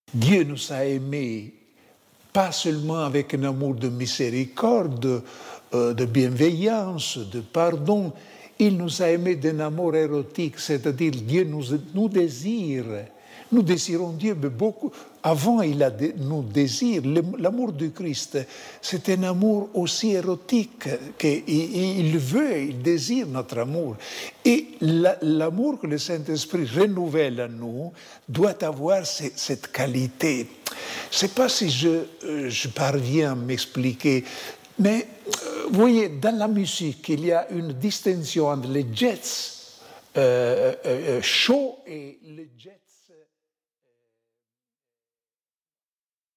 Dieu nous a aimés pas seulement avec un amour de miséricorde, de bienveillance, de pardon, il nous a aimés d'un amour érotique, c'est-à-dire Dieu nous désire. Nous désirons Dieu, mais beaucoup avant nous désire. L'amour du Christ, c'est un amour aussi érotique qu'il veut, il désire notre amour. Et l'amour que le Saint-Esprit renouvelle en nous doit avoir cette qualité. Je ne sais pas si je parviens à m'expliquer, mais vous voyez, dans la musique, il y a une distinction entre les jets chauds et les jets